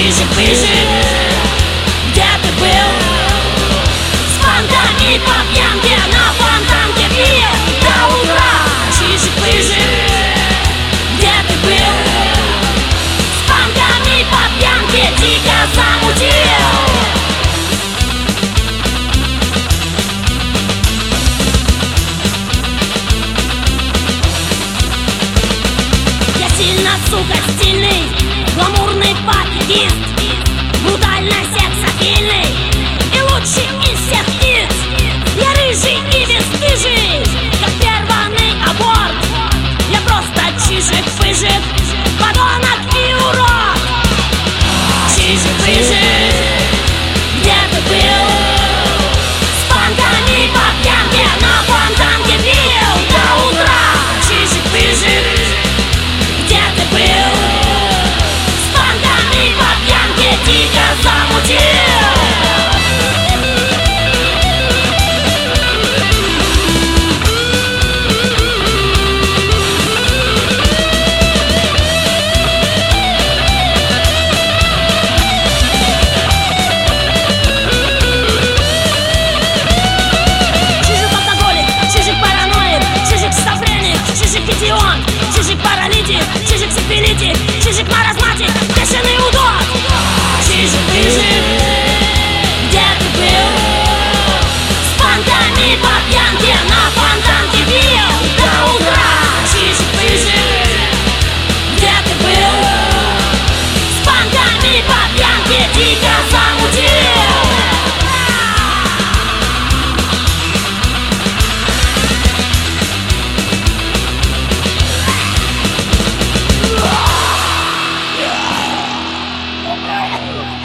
Чижик-пыжик, где ты был? С фантами по пьянке на фонтанке пил до утра. Чижик-пыжик, где ты был? С фантами по пьянке дико замутил. Я сильно, сука, стильный, гламурный пофигист, брутально сексапильный и лучший из всех птиц. Я рыжий и бесстыжий, как первый аборт. Я просто чижик-пыжик, подонок и урод. Чижик-пыжик, где ты был? С фантами по пьянке на фонтанке пил до утра. Чижик-пыжик, где ты был? С фантами по пьянке дико замутил. Чижик-паралитик, чижик-сифилитик, чижик-маразматик, бешеный удод. Чижик-пыжик, где ты был? С фантами по пьянке на фонтанке пил до утра. Чижик-пыжик, где ты был? С фантами по пьянке дико замутил. Yeah.